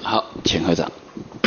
好，请合掌。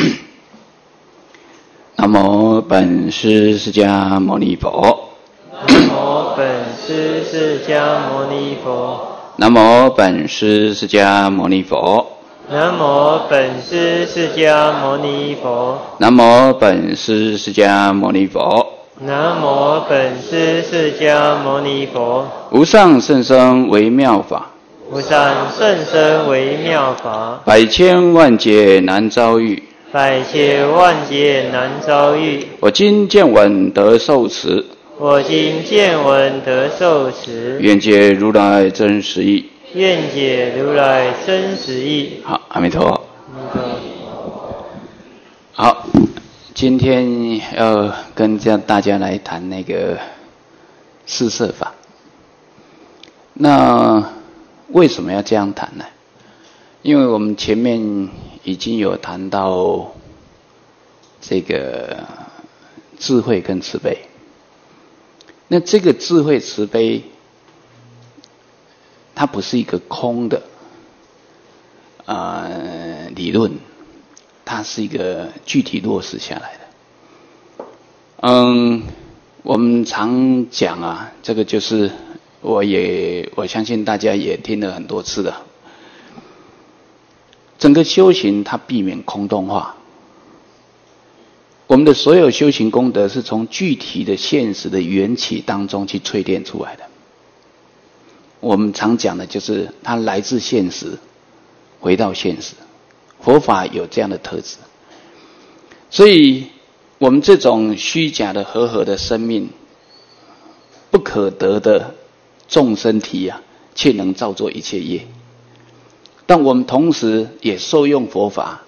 南无本师释迦牟尼佛。 南无本师释迦牟尼佛。 南无本师释迦牟尼佛。 南无本师释迦牟尼佛。 南无本师释迦牟尼佛。 南无本师释迦牟尼佛。 无上甚深微妙法， 无上甚深微妙法， 百千万劫难遭遇， 百千万劫难遭遇。 我今见闻得受持， 我今见闻得受持， 愿解如来真实义。 愿解如来真实义。 好，阿弥陀佛。好，今天要跟大家来谈那个四摄法。那为什么要这样谈呢？因为我们前面已经有谈到这个智慧跟慈悲。那这个智慧慈悲，它不是一个空的理论，它是一个具体落实下来的。我们常讲啊，这个就是我相信大家也听了很多次了。整个修行它避免空洞化，我们的所有修行功德是从具体的现实的缘起当中去淬炼出来的。我们常讲的就是它来自现实，回到现实。佛法有这样的特质，所以我们这种虚假的和合的生命，不可得的众生体啊，却能造作一切业。但我们同时也受用佛法，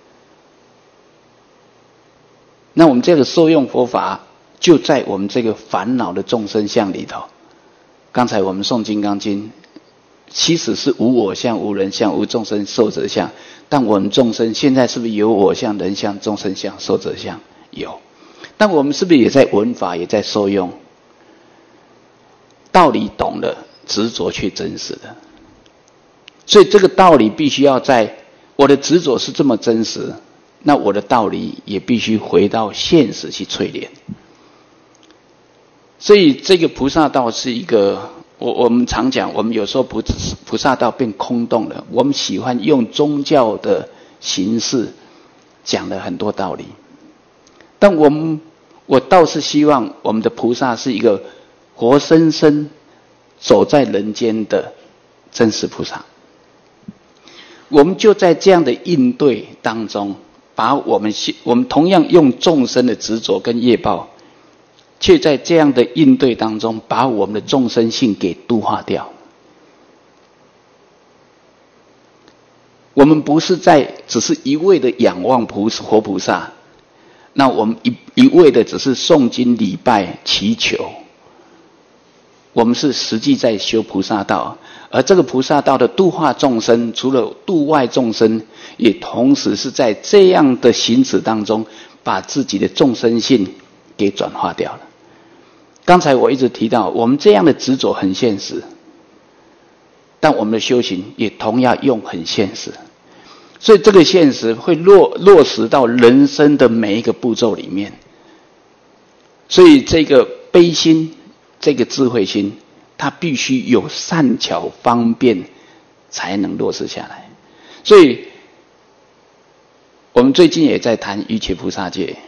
那我们这个受用佛法就在我们这个烦恼的众生相里头。刚才我们诵《金刚经》，其实是无我相、无人相、无众生寿者相，但我们众生现在是不是有我相、人相、众生相、寿者相？有。但我们是不是也在闻法，也在受用？道理懂了，执着却真实的。所以这个道理必须要在我的执着是这么真实，那我的道理也必须回到现实去淬炼。所以这个菩萨道是一个，我们常讲，我们有时候菩萨道变空洞了，我们喜欢用宗教的形式讲了很多道理，但我倒是希望我们的菩萨是一个活生生走在人间的真实菩萨。我们就在这样的应对当中，把我们同样用众生的执着跟业报，却在这样的应对当中，把我们的众生性给度化掉。我们不是只是一味的仰望活菩萨，那我们一味的只是诵经礼拜祈求，我们是实际在修菩萨道。而这个菩萨道的度化众生，除了度外众生，也同时是在这样的行止当中，把自己的众生性给转化掉了。刚才我一直提到，我们这样的执着很现实，但我们的修行也同样用很现实。所以这个现实会落实到人生的每一个步骤里面。所以这个悲心，这个智慧心，它必须有善巧方便才能落实下来。所以我们最近也在谈瑜伽菩萨戒。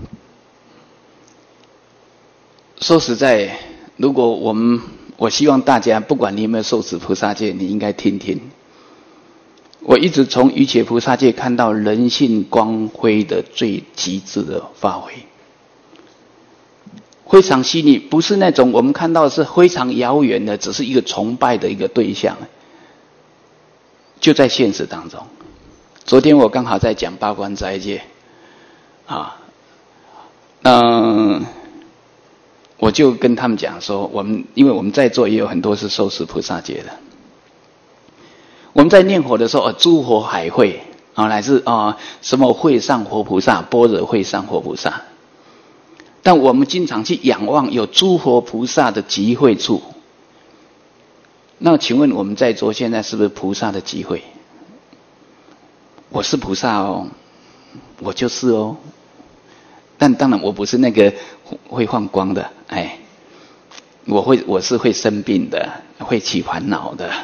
说实在，如果我希望大家，不管你有没有受持菩萨戒，你应该听听。我一直从瑜伽菩萨戒看到人性光辉的最极致的发挥，非常细腻，不是那种我们看到的是非常遥远的，只是一个崇拜的一个对象，就在现实当中。昨天我刚好在讲八关斋戒啊，我就跟他们讲说，因为我们在座也有很多是受持菩萨戒的，我们在念佛的时候，诸佛海会乃至什么会上活菩萨、般若会上活菩萨，但我们经常去仰望有诸佛菩萨的集会处。那请问我们在座现在是不是菩萨的集会？ 我是菩萨哦，我就是哦。但当然我不是那个会放光的，我是会生病的，会起烦恼的，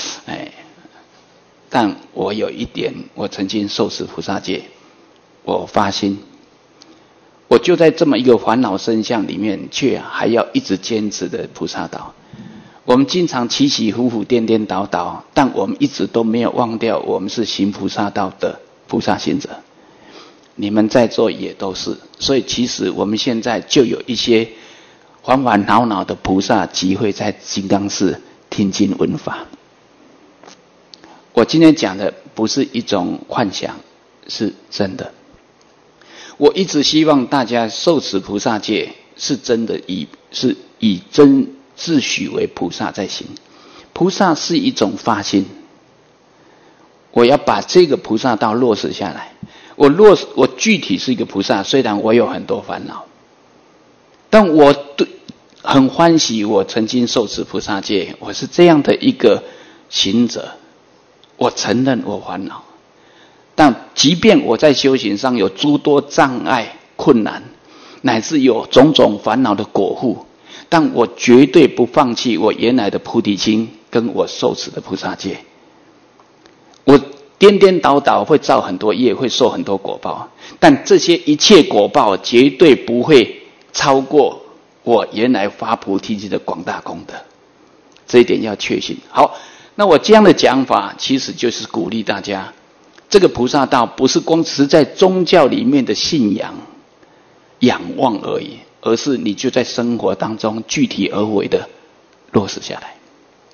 但我有一点，我曾经受持菩萨戒，我发心，我就在这么一个烦恼身相里面，却还要一直坚持的菩萨道。我们经常起起伏伏、颠颠倒倒，但我们一直都没有忘掉，我们是行菩萨道的菩萨行者。你们在座也都是，所以其实我们现在就有一些烦烦恼恼的菩萨集会在金刚寺听经闻法。我今天讲的不是一种幻想，是真的。我一直希望大家受持菩萨戒是真的是以真自诩为菩萨在行。菩萨是一种发心，我要把这个菩萨道落实下来。我具体是一个菩萨，虽然我有很多烦恼，但我很欢喜我曾经受持菩萨戒，我是这样的一个行者。我承认我烦恼，但即便我在修行上有诸多障碍困难，乃至有种种烦恼的果腹，但我绝对不放弃我原来的菩提心跟我受持的菩萨戒。我颠颠倒倒会造很多业，会受很多果报，但这些一切果报绝对不会超过我原来发菩提心的广大功德，这一点要确信。好，那我这样的讲法其实就是鼓励大家，这个菩萨道不是光只在宗教里面的信仰仰望而已，而是你就在生活当中具体而为的落实下来。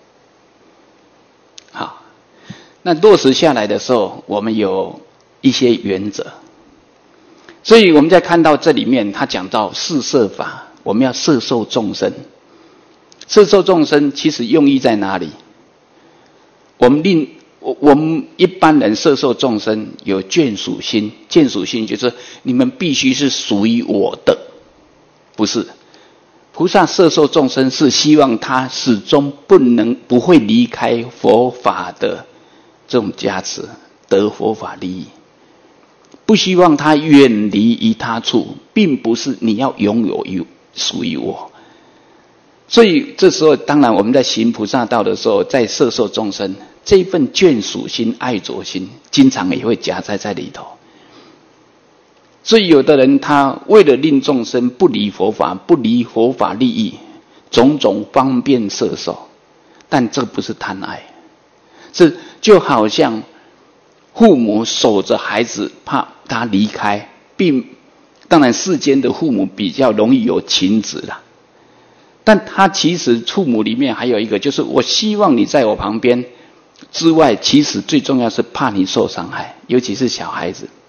好，那落实下来的时候，我们有一些原则。所以我们在看到这里面他讲到四摄法，我们要摄受众生。摄受众生其实用意在哪里？我们一般人摄受众生有眷属心，眷属心就是你们必须是属于我的，不是。菩萨摄受众生是希望他始终不会离开佛法的这种加持，得佛法利益，不希望他远离于他处，并不是你要拥有属于我。所以这时候当然我们在行菩萨道的时候，在摄受众生这一份眷属心、爱着心经常也会夹在里头。所以有的人他为了令众生不离佛法，不离佛法利益，种种方便摄受，但这不是贪爱，是就好像父母守着孩子，怕他离开，当然世间的父母比较容易有情执啦，但他其实父母里面还有一个，就是我希望你在我旁边之外，其实最重要是怕你受伤害，尤其是小孩子。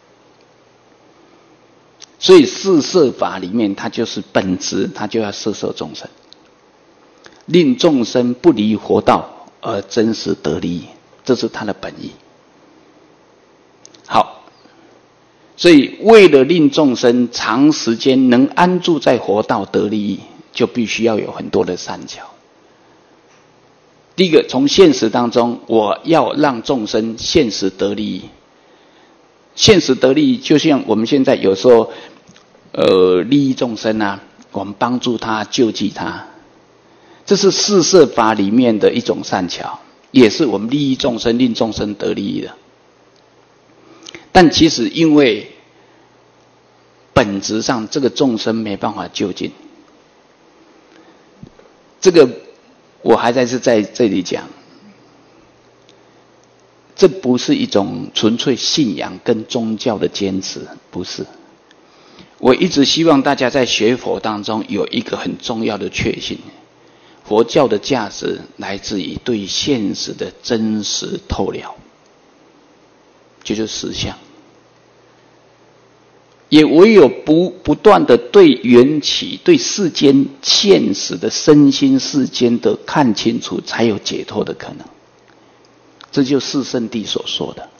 所以四摄法里面，它就是本质，它就要摄受众生，令众生不离佛道而真实得利益，这是它的本意。好，所以为了令众生长时间能安住在佛道得利益，就必须要有很多的善巧。第一个，从现实当中，我要让众生现实得利益。现实得利益，就像我们现在有时候利益众生啊，我们帮助他救济他，这是四摄法里面的一种善巧，也是我们利益众生，令众生得利益的。但其实因为本质上这个众生没办法就近，这个我还在这里讲，这不是一种纯粹信仰跟宗教的坚持，不是。我一直希望大家在学佛当中有一个很重要的确信，佛教的价值来自于对现实的真实透了，这就是实相。也唯有不断的对缘起、对世间现实的身心世间的看清楚，才有解脱的可能。这就是四圣谛所说的。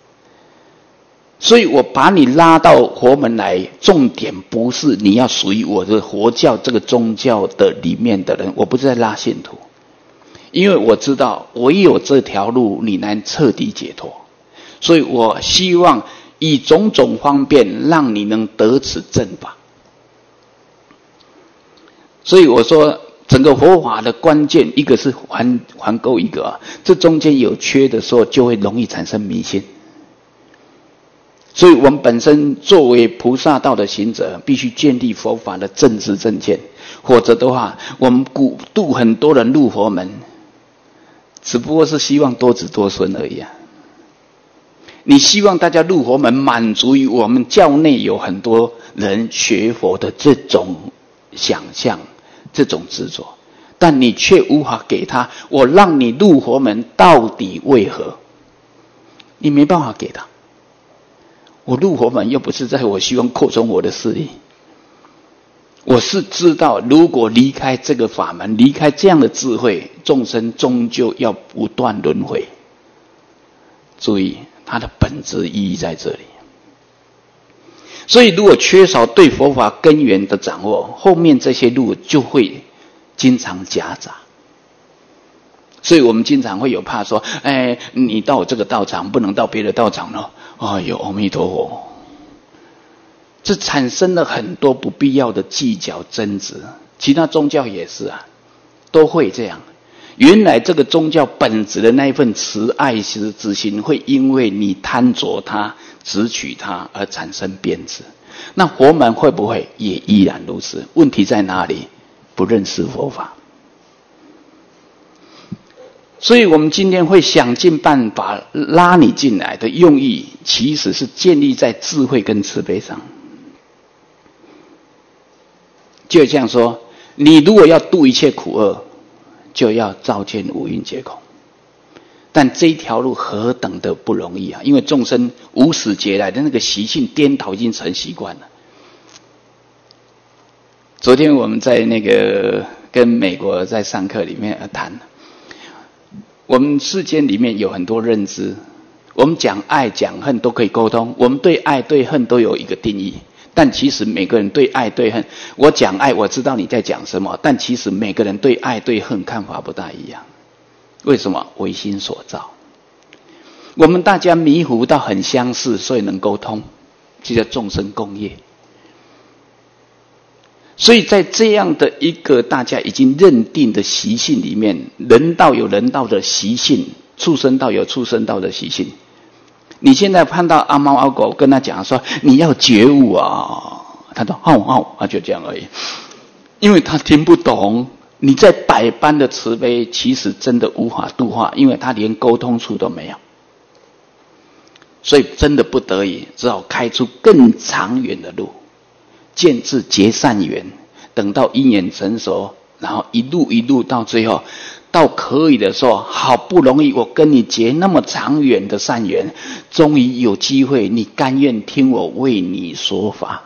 所以我把你拉到佛门来，重点不是你要属于我的佛教这个宗教的里面的人，我不是在拉信徒，因为我知道唯有这条路你能彻底解脱。 所以我希望以种种方便让你能得此正法。所以我说整个佛法的关键，一个是还够一个啊，这中间有缺的时候就会容易产生迷信。所以我们本身作为菩萨道的行者，必须建立佛法的正知正见，否则的话，我们鼓度很多人入佛门，只不过是希望多子多孙而已啊。你希望大家入佛门，满足于我们教内有很多人学佛的这种想象，这种执着，但你却无法给他，我让你入佛门到底为何？你没办法给他。我入佛门又不是在我希望扩充我的势力，我是知道如果离开这个法门，离开这样的智慧，众生终究要不断轮回。注意它的本质意义在这里。所以如果缺少对佛法根源的掌握，后面这些路就会经常夹杂。所以我们经常会有怕说，你到我这个道场不能到别的道场了。哎呦，阿弥陀佛！这产生了很多不必要的计较争执，其他宗教也是啊，都会这样。原来这个宗教本质的那一份慈爱之心，会因为你贪着它、执取它而产生变质。那佛门会不会也依然如此？问题在哪里？不认识佛法。所以我们今天会想尽办法拉你进来的用意，其实是建立在智慧跟慈悲上。就这样说，你如果要度一切苦厄，就要照见五蕴皆空。但这一条路何等的不容易啊！因为众生无始劫来的那个习性颠倒已经成习惯了。昨天我们在那个跟美国在上课里面谈，我们世间里面有很多认知，我们讲爱讲恨都可以沟通，我们对爱对恨都有一个定义，但其实每个人对爱对恨，我讲爱我知道你在讲什么，但其实每个人对爱对恨看法不大一样。为什么？唯心所造。我们大家迷糊到很相似，所以能沟通，这叫众生共业。所以在这样的一个大家已经认定的习性里面，人道有人道的习性，畜生道有畜生道的习性。你现在看到阿猫阿狗跟他讲说你要觉悟啊，他说他就这样而已，因为他听不懂你在百般的慈悲，其实真的无法度化，因为他连沟通处都没有。所以真的不得已，只好开出更长远的路。见智结善缘，等到因缘成熟，然后一路到最后，到可以的时候，好不容易我跟你结那么长远的善缘，终于有机会，你甘愿听我为你说法，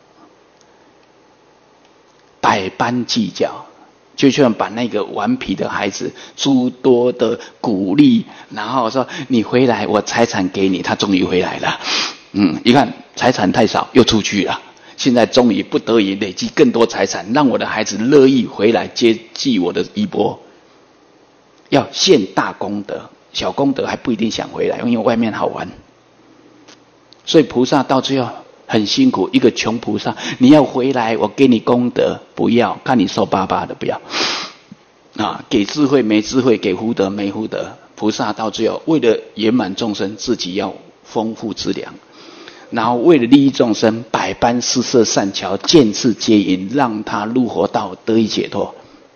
百般计较，就像把那个顽皮的孩子诸多的鼓励，然后说你回来，我财产给你，他终于回来了。一看财产太少，又出去了。现在终于不得已累积更多财产，让我的孩子乐意回来接济我的衣钵。要现大功德，小功德还不一定想回来，因为外面好玩。所以菩萨到最后很辛苦，一个穷菩萨，你要回来，我给你功德，不要，看你瘦巴巴的，不要。给智慧没智慧，给福德没福德。菩萨到最后为了圆满众生，自己要丰富资粮。然后为了利益众生，百般施设善巧，见次接引，让他入佛道得以解脱。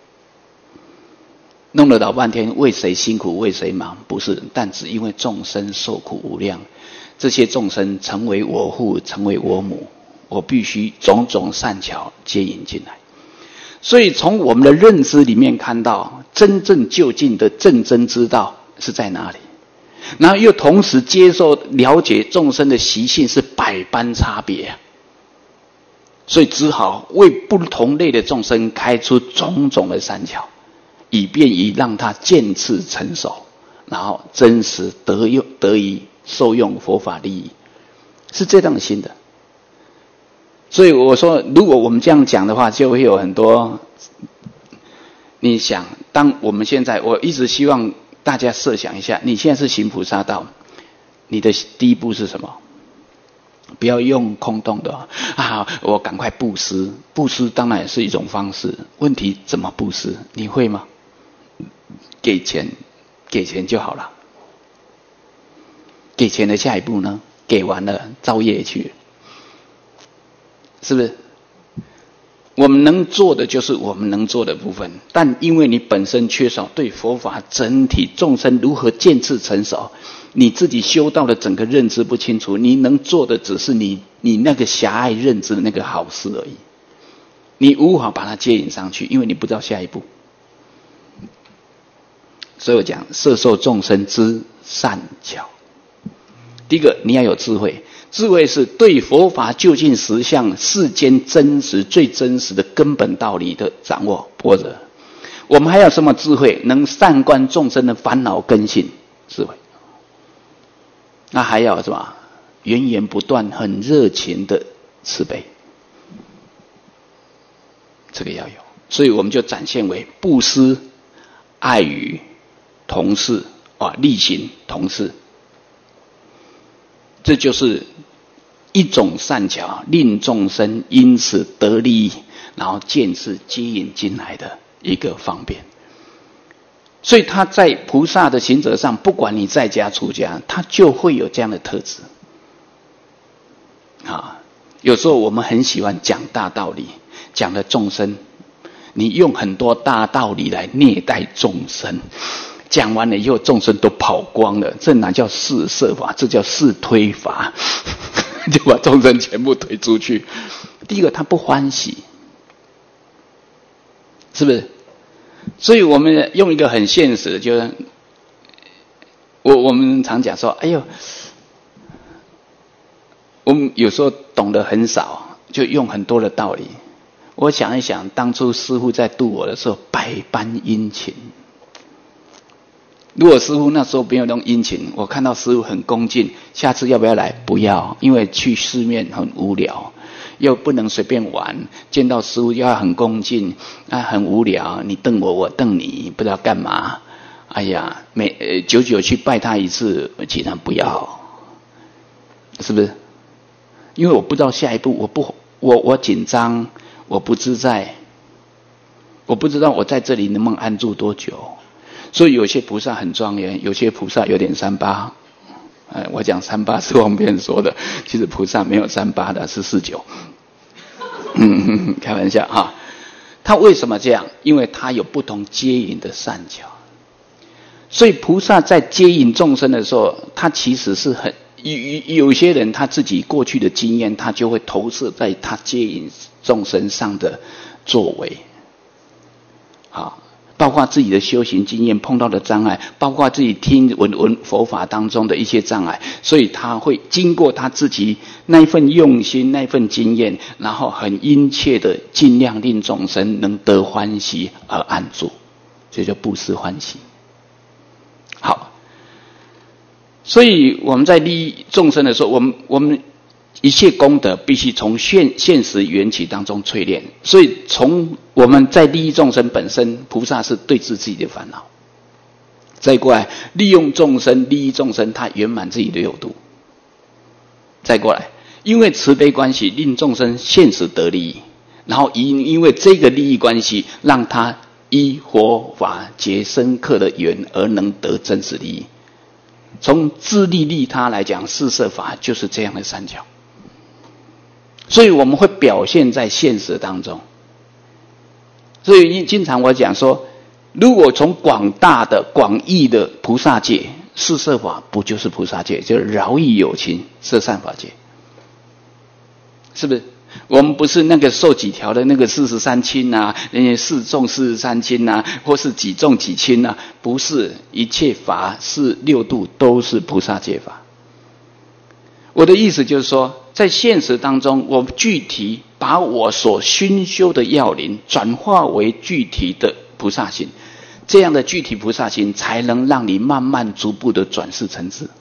弄了老半天，为谁辛苦为谁忙？不是，但只因为众生受苦无量，这些众生成为我父，成为我母，我必须种种善巧接引进来。所以从我们的认知里面看到，真正究竟的正真之道是在哪里？然后又同时接受了解众生的习性是百般差别，所以只好为不同类的众生开出种种的善巧，以便于让他渐次成熟，然后真实得以受用佛法利益，是这样的心的。所以我说，如果我们这样讲的话，就会有很多。你想，当我们现在，我一直希望大家设想一下，你现在是行菩萨道， 你的第一步是什么？不要用空洞的我赶快布施，布施当然也是一种方式。问题怎么布施？你会吗？给钱就好了。给钱的下一步呢？给完了造业去，是不是？我们能做的就是我们能做的部分，但因为你本身缺少对佛法整体众生如何渐次成熟，你自己修道的整个认知不清楚，你能做的只是你那个狭隘认知的那个好事而已，你无法把它接引上去，因为你不知道下一步。所以我讲摄受众生之善巧。第一个，你要有智慧，智慧是对佛法究竟实相世间真实最真实的根本道理的掌握般若。我们还有什么智慧？能善观众生的烦恼根性，智慧。那还有什么？源源不断很热情的慈悲，这个要有。所以我们就展现为布施、爱语、同事力行同事，这就是一种善巧，令众生因此得利益，然后渐次接引进来的一个方便。所以他在菩萨的行者上，不管你在家出家，他就会有这样的特质。有时候我们很喜欢讲大道理，讲的众生，你用很多大道理来虐待众生，讲完了以后众生都跑光了，这哪叫四摄法，这叫四推法就把众生全部推出去。第一个他不欢喜，是不是？所以我们用一个很现实的，就是我们常讲说，哎呦，我们有时候懂得很少，就用很多的道理。我想一想，当初师父在度我的时候，百般殷勤。如果师父那时候不用用殷勤，我看到师父很恭敬，下次要不要来？不要，因为去寺面很无聊，又不能随便玩，见到师父要很恭敬，很无聊，你瞪我，我瞪你，不知道干嘛。哎呀，久久去拜他一次，其他不要，是不是？因为我不知道下一步，我紧张，我不自在，我不知道我在这里能不能安住多久。所以有些菩萨很庄严，有些菩萨有点38。我讲38是方便说的，其实菩萨没有38的，是49。开玩笑哈。他为什么这样？因为他有不同接引的善巧。所以菩萨在接引众生的时候，他其实是很有些人他自己过去的经验，他就会投射在他接引众生上的作为。包括自己的修行经验碰到的障碍，包括自己听闻佛法当中的一些障碍，所以他会经过他自己那一份用心，那一份经验，然后很殷切的尽量令众生能得欢喜而安住，这就布施欢喜。好，所以我们在利益众生的时候，我们一切功德必须从现实缘起当中淬炼，所以从我们在利益众生本身，菩萨是对治自己的烦恼，再过来利用众生利益众生，他圆满自己的有度，再过来因为慈悲关系令众生现实得利益，然后因为这个利益关系让他依佛法结深刻的缘而能得真实利益。从自利利他来讲，四摄法就是这样的善巧。所以我们会表现在现实当中。所以经常我讲说，如果从广大的广义的菩萨界，四摄法不就是菩萨界，就是饶益有情摄善法界，是不是？我们不是那个受几条的那个43亲啊，四众43亲啊，或是几众几亲啊，不是，一切法是六度都是菩萨界法。我的意思就是说，在现实当中，我具体把我所熏修的要领转化为具体的菩萨心，这样的具体菩萨心才能让你慢慢逐步的转世成智。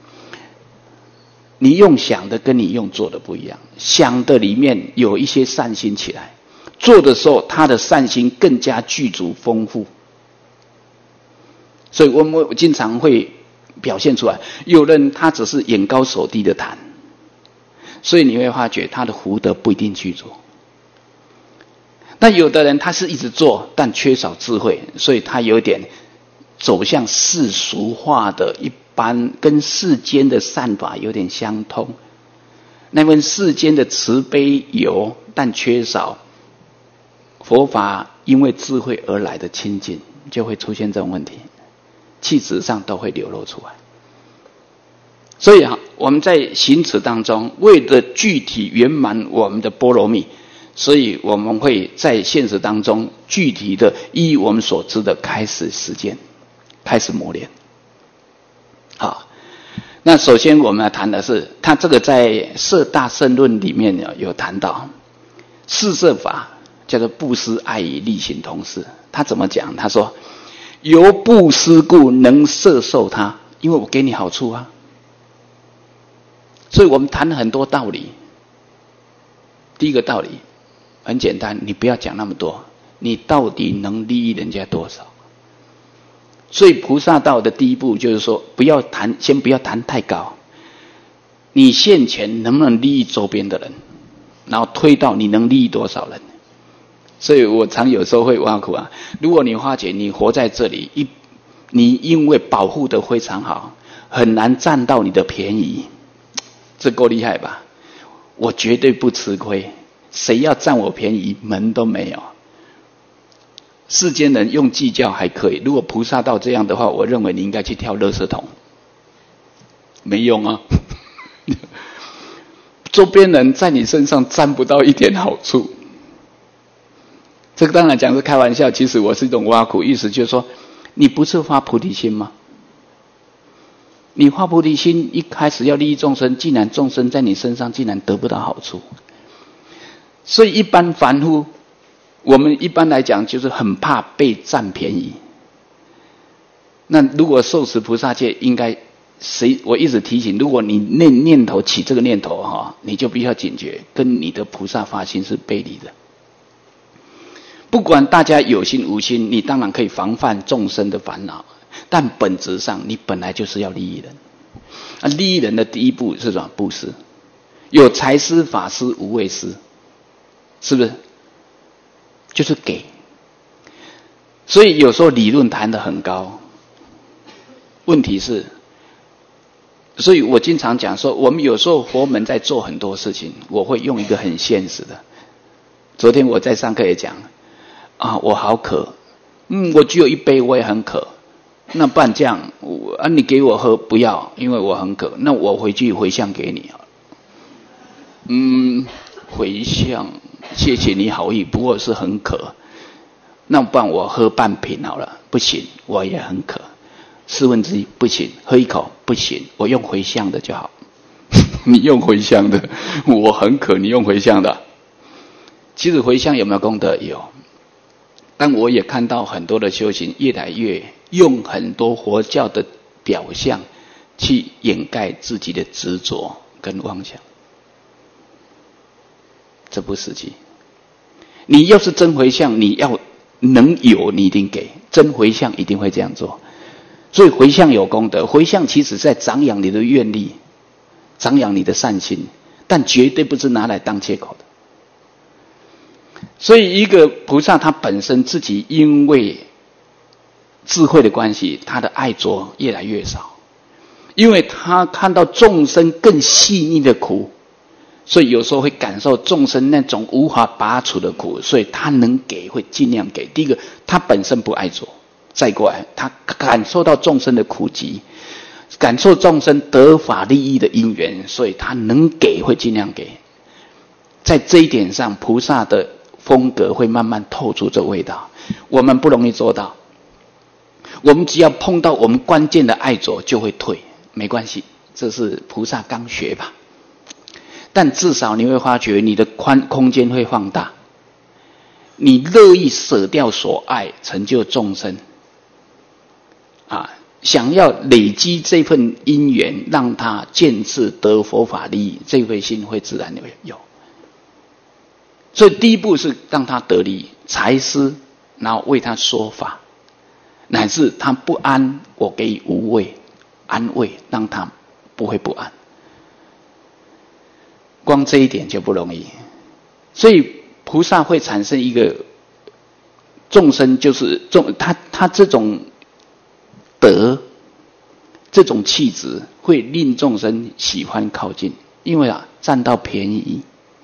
你用想的跟你用做的不一样，想的里面有一些善心起来，做的时候他的善心更加具足丰富。所以我经常会表现出来，有人他只是眼高手低的谈，所以你会发觉他的福德不一定去做。那有的人他是一直做，但缺少智慧，所以他有点走向世俗化的，一般跟世间的善法有点相通。那份世间的慈悲有，但缺少佛法因为智慧而来的亲近，就会出现这种问题，气质上都会流露出来。所以我们在行持当中，为了具体圆满我们的波罗蜜，所以我们会在现实当中具体的依我们所知的开始实践，开始磨练。好，那首先我们要谈的是，他这个在摄大乘论里面有谈到四摄法叫做布施、爱与利行同施。他怎么讲？他说由布施故能摄受他，因为我给你好处啊。所以我们谈了很多道理。第一个道理很简单，你不要讲那么多，你到底能利益人家多少？所以菩萨道的第一步就是说，先不要谈太高，你现前能不能利益周边的人，然后推到你能利益多少人。所以我常有时候会挖苦啊，如果你发觉你活在这里，你因为保护得非常好，很难占到你的便宜，这够厉害吧？我绝对不吃亏，谁要占我便宜门都没有。世间人用计较还可以，如果菩萨道这样的话，我认为你应该去跳垃圾桶，没用啊。周边人在你身上占不到一点好处。这个当然讲是开玩笑，其实我是一种挖苦，意思就是说，你不是发菩提心吗？你发菩提心一开始要利益众生，既然众生在你身上竟然得不到好处，所以一般凡夫，我们一般来讲就是很怕被占便宜。那如果受持菩萨戒，应该我一直提醒，如果你念头起这个念头你就必须要警觉，跟你的菩萨发心是背离的。不管大家有心无心，你当然可以防范众生的烦恼，但本质上你本来就是要利益人。利益人的第一步是什么？布施。有财施、法施、无畏施，是不是？就是给。所以有时候理论谈得很高，问题是，所以我经常讲说，我们有时候佛门在做很多事情，我会用一个很现实的。昨天我在上课也讲我好渴，我只有一杯，我也很渴。那不然这样，你给我喝不要，因为我很渴。那我回去回向给你回向，谢谢你好意，不过是很渴。那不然我喝半瓶好了，不行，我也很渴。1/4不行，喝一口不行，我用回向的就好。你用回向的，我很渴，你用回向的。其实回向有没有功德？有。但我也看到很多的修行越来越用很多佛教的表象去掩盖自己的执着跟妄想，这不实际。你要是真回向，你要能有，你一定给。真回向一定会这样做。所以回向有功德，回向其实在长养你的愿力，长养你的善心，但绝对不是拿来当借口的。所以一个菩萨他本身自己因为智慧的关系，他的爱着越来越少，因为他看到众生更细腻的苦，所以有时候会感受众生那种无法拔除的苦，所以他能给会尽量给。第一个，他本身不爱着，再过来他感受到众生的苦集，感受众生得法利益的因缘，所以他能给会尽量给。在这一点上，菩萨的风格会慢慢透出这味道，我们不容易做到。我们只要碰到我们关键的爱着就会退，没关系，这是菩萨刚学吧。但至少你会发觉你的空间会放大，你乐意舍掉所爱，成就众生想要累积这份因缘，让他见智得佛法利益，这份心会自然有。所以第一步是让他得利，财施，然后为他说法，乃至他不安，我给予无畏， 安慰，让他不会不安。光这一点就不容易，所以菩萨会产生一个众生，就是他这种德，这种气质会令众生喜欢靠近，因为占到便宜，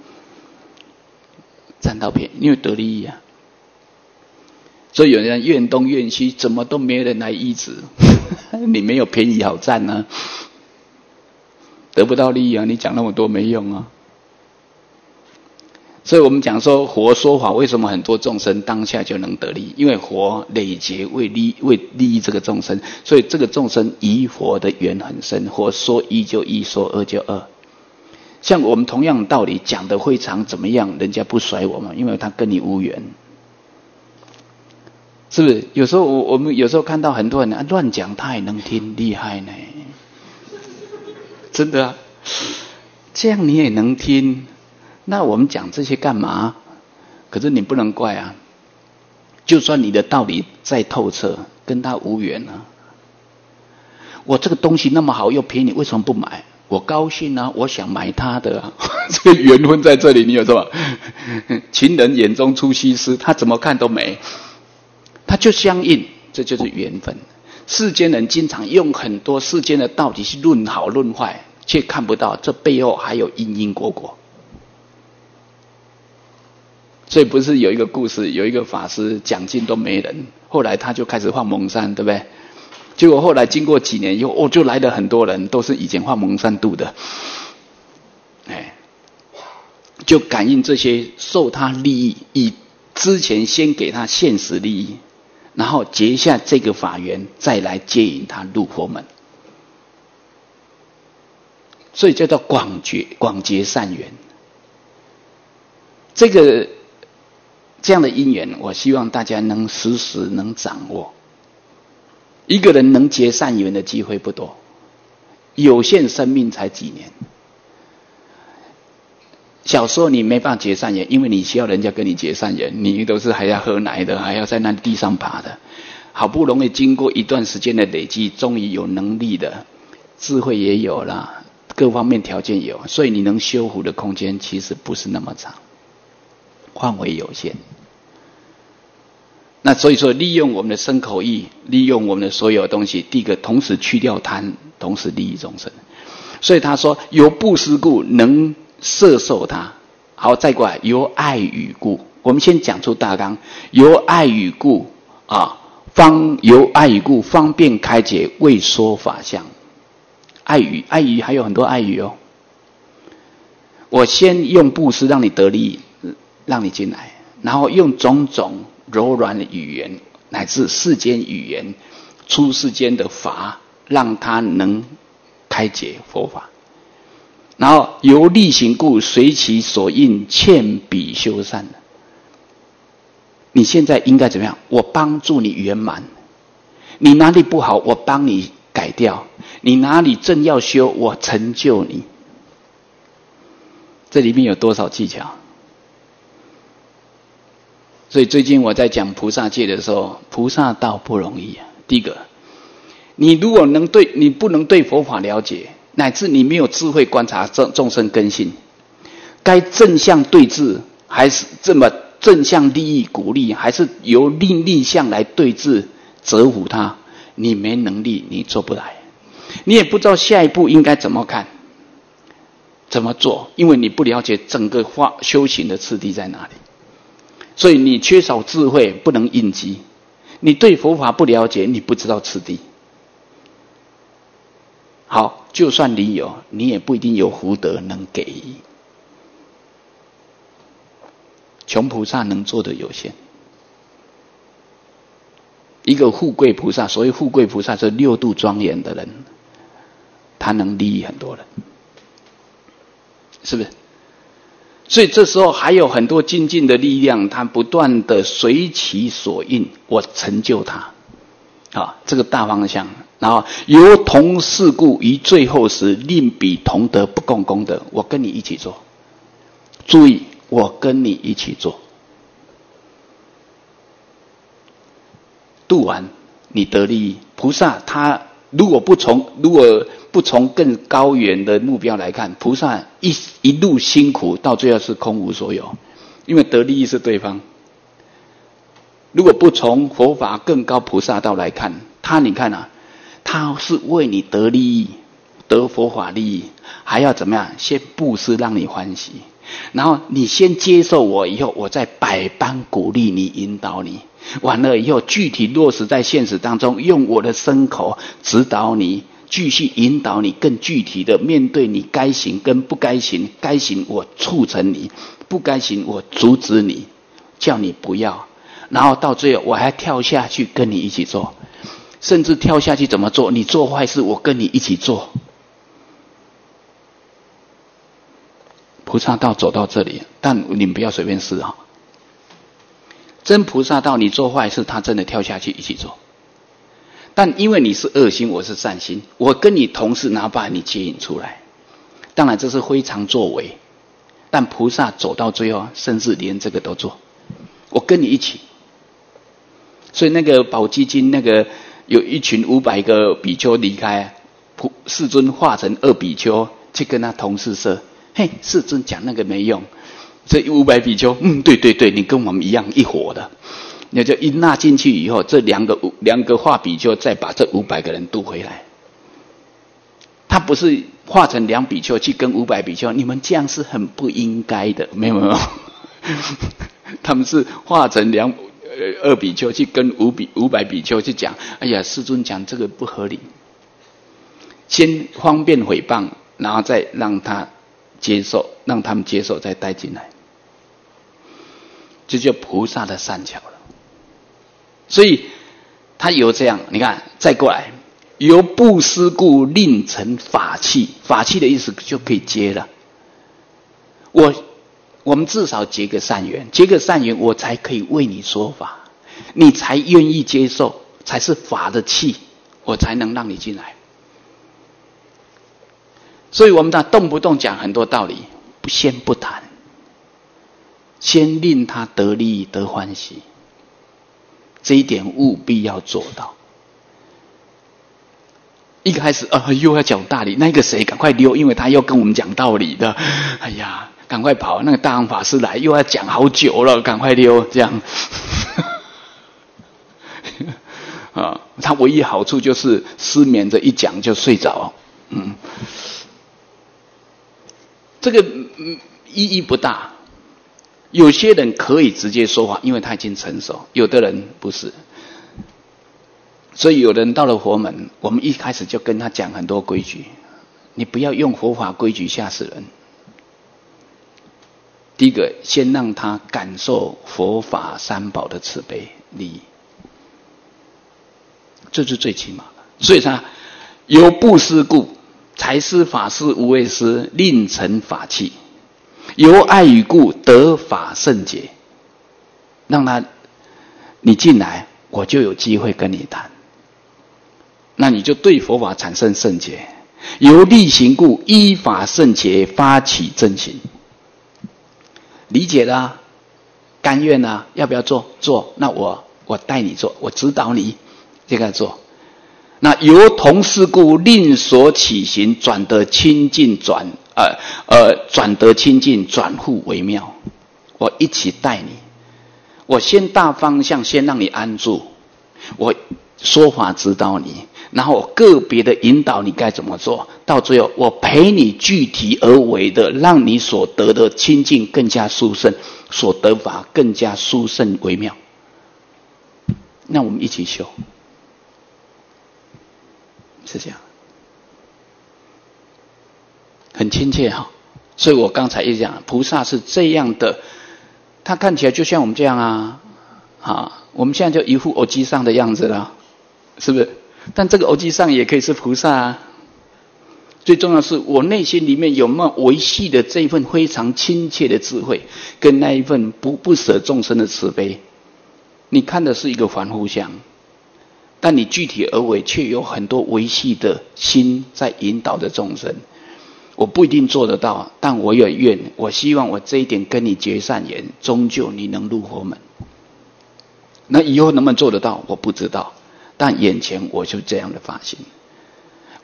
因为得利益啊。所以有人怨东怨西，怎么都没人来医治，你没有便宜好占啊，得不到利益啊，你讲那么多没用啊。所以我们讲说佛说法，为什么很多众生当下就能得利？因为佛累劫为利益这个众生，所以这个众生与佛的缘很深。佛说一就一，说二就二。像我们同样的道理讲得非常怎么样，人家不甩我们，因为他跟你无缘。是不是？有时候我们有时候看到很多人乱讲，他也能听，厉害呢。真的啊，这样你也能听，那我们讲这些干嘛？可是你不能怪啊，就算你的道理再透彻，跟他无缘啊。我这个东西那么好又便宜，为什么不买？我高兴啊，我想买他的啊。这个缘分在这里，你有什么？情人眼中出西施，他怎么看都美。它就相应，这就是缘分。世间人经常用很多世间的道理去论好论坏，却看不到这背后还有因果。所以不是有一个故事，有一个法师讲经都没人，后来他就开始放蒙山，对不对？结果后来经过几年以后，就来了很多人，都是以前放蒙山度的，就感应这些受他利益，以之前先给他现实利益，然后结下这个法缘，再来接引他入佛门，所以叫做广结善缘。这样的因缘，我希望大家能时时能掌握。一个人能结善缘的机会不多，有限生命才几年。小时候你没办法结善缘，因为你需要人家跟你结善缘，你都是还要喝奶的，还要在那地上爬的。好不容易经过一段时间的累积，终于有能力的，智慧也有了，各方面条件有，所以你能修福的空间其实不是那么长，范围有限。那所以说，利用我们的身口意，利用我们的所有东西，第一个同时去掉贪，同时利益众生。所以他说，由布施故能摄受他。好，再过来由爱语故。我们先讲出大纲，由爱语故由爱语故方便开解，为说法相。爱语还有很多爱语哦。我先用布施让你得利益，让你进来，然后用种种柔软的语言，乃至世间语言，出世间的法，让他能开解佛法。然后由力行故，随其所应，欠彼修善。你现在应该怎么样？我帮助你圆满。你哪里不好，我帮你改掉；你哪里正要修，我成就你。这里面有多少技巧？所以最近我在讲菩萨戒的时候，菩萨道不容易啊。第一个，你如果你不能对佛法了解，乃至你没有智慧观察众生根性，该正向对治，还是这么正向利益鼓励，还是由逆向来对治折服他，你没能力，你做不来，你也不知道下一步应该怎么看怎么做，因为你不了解整个修行的次第在哪里。所以你缺少智慧，不能应机；你对佛法不了解，你不知道次第。好，就算你有，你也不一定有福德能给予。穷菩萨能做的有限。一个富贵菩萨，所谓富贵菩萨是六度庄严的人，他能利益很多人，是不是？所以这时候还有很多精进的力量，他不断的随其所应，我成就他。这个大方向。然后由同事故，于最后时令彼同德，不共功德。我跟你一起做，注意，我跟你一起做，度完你得利益。菩萨他如果不从更高远的目标来看，菩萨一路辛苦，到最后是空无所有，因为得利益是对方。如果不从佛法更高菩萨道来看，你看啊，他是为你得利益，得佛法利益，还要怎么样？先布施让你欢喜，然后你先接受我以后，我再百般鼓励你，引导你。完了以后，具体落实在现实当中，用我的身口指导你，继续引导你，更具体的面对你该行跟不该行，该行我促成你，不该行我阻止你，叫你不要。然后到最后，我还跳下去跟你一起做，甚至跳下去怎么做？你做坏事，我跟你一起做。菩萨道走到这里，但你们不要随便试啊！真菩萨道，你做坏事，他真的跳下去一起做。但因为你是恶心，我是善心，我跟你同事，然后把你接引出来。当然这是非常作为，但菩萨走到最后，甚至连这个都做，我跟你一起。所以那个宝积经，那个有一群500个比丘离开，世尊化成2比丘去跟他同事说：“嘿，世尊讲那个没用。”这500比丘，对，你跟我们一样一伙的。那就一纳进去以后，这两个化比丘再把这500个人渡回来。他不是化成2比丘去跟500比丘，你们这样是很不应该的。没有，他们是化成2比丘去跟500比丘去讲，哎呀，世尊讲这个不合理，先方便诽谤，然后再让他们接受，再带进来。这就菩萨的善巧了。所以他由这样，你看再过来，由布施故令成法器。法器的意思就可以接了。我们至少结个善缘，我才可以为你说法，你才愿意接受，才是法的器，我才能让你进来。所以我们动不动讲很多道理，先不谈，先令他得利益得欢喜，这一点务必要做到。一开始又要讲道理，那个谁赶快溜，因为他又跟我们讲道理的，哎呀，赶快跑，那个大王法师来又要讲好久了，赶快溜，这样他唯一好处就是失眠着一讲就睡着，这个意义不大。有些人可以直接说话，因为他已经成熟，有的人不是。所以有人到了佛门，我们一开始就跟他讲很多规矩，你不要用佛法规矩吓死人。第一个，先让他感受佛法三宝的慈悲利益，这是最起码的。所以他由布施故，财施法施无畏施，令成法器；由爱语故，得法圣解。让你进来，我就有机会跟你谈，那你就对佛法产生圣解。由力行故，依法圣解，发起正行。理解了，甘愿了，要不要做？做，那我带你做，我指导你这个做。那由同事故，令所起行转得清净，转得清净，转复为妙。我一起带你，我先大方向先让你安住，我说法指导你，然后我个别的引导你该怎么做，到最后我陪你具体而为的，让你所得的清净更加殊胜，所得法更加殊胜微妙。那我们一起修，是这样，很亲切哈。所以我刚才一讲，菩萨是这样的，他看起来就像我们这样啊，我们现在就一副偶机上的样子了，是不是？但这个偶机上也可以是菩萨啊。最重要的是，我内心里面有没有维系的这一份非常亲切的智慧，跟那一份不舍众生的慈悲。你看的是一个凡夫相，但你具体而为却有很多维系的心在引导着众生。我不一定做得到，但我有愿，我希望我这一点跟你结善缘，终究你能入佛门。那以后能不能做得到，我不知道，但眼前我就这样的发心。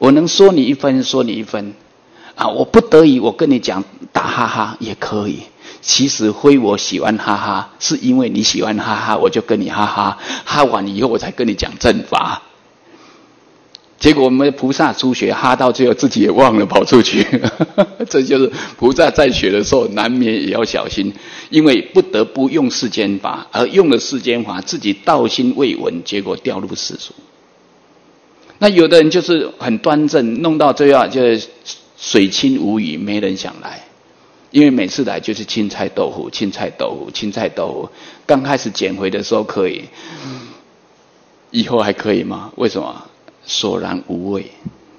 我能说你一分说你一分啊，我不得已我跟你讲打哈哈也可以。其实非我喜欢哈哈，是因为你喜欢哈哈，我就跟你哈哈，哈完以后我才跟你讲正法。结果我们菩萨初学哈到最后自己也忘了跑出去这就是菩萨在学的时候难免也要小心，因为不得不用世间法，而用了世间法自己道心未稳，结果掉入世俗。那有的人就是很端正，弄到最后就是水清无鱼，没人想来，因为每次来就是青菜豆腐青菜豆腐青菜豆腐，刚开始捡回的时候可以，以后还可以吗？为什么？索然无味。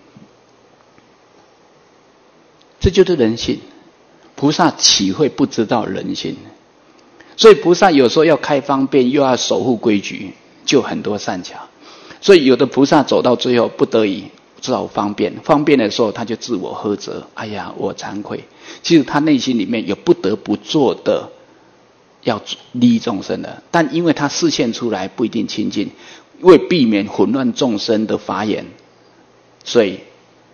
这就是人性，菩萨岂会不知道人性？所以菩萨有时候要开方便，又要守护规矩，就很多善巧。所以有的菩萨走到最后不得已只好方便，方便的时候他就自我呵责，哎呀我惭愧。其实他内心里面有不得不做的要利益众生的，但因为他示现出来不一定清净，为避免混乱众生的法眼，所以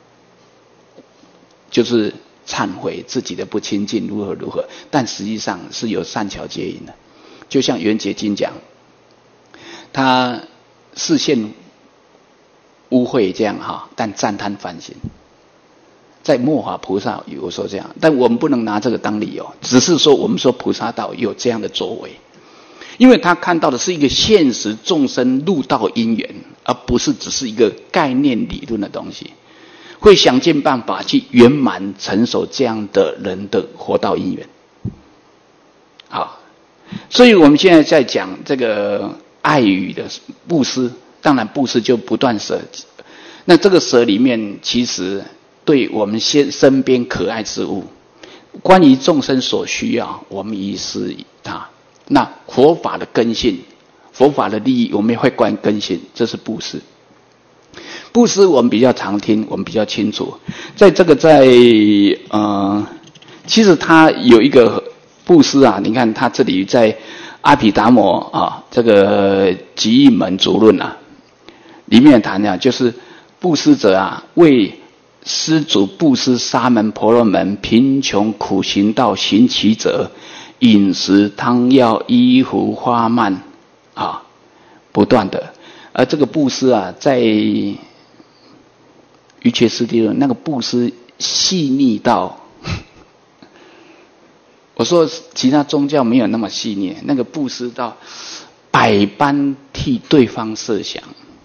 就是忏悔自己的不清净如何如何，但实际上是有善巧接引的。就像圆觉经讲，他示现污秽这样哈，但赞叹反省。在末法菩萨有说这样，但我们不能拿这个当理由，只是说我们说菩萨道有这样的作为，因为他看到的是一个现实众生入道因缘，而不是只是一个概念理论的东西，会想尽办法去圆满成熟这样的人的活道因缘。好，所以我们现在在讲这个爱语的布施，当然布施就不断舍，那这个舍里面其实对我们身边可爱之物，关于众生所需要，我们遗失它。那佛法的根性，佛法的利益，我们也会关根性，这是布施。布施我们比较常听，我们比较清楚。在这个其实它有一个布施啊，你看它这里在阿毗达摩啊这个集义门足论啊里面谈啊，就是布施者啊，为施主布施沙门婆罗门贫穷苦行道行乞者，饮食汤药衣服花蔓啊，不断的。而这个布施啊，在瑜伽师地论那个布施细腻到我说其他宗教没有那么细腻，那个布施到百般替对方设想，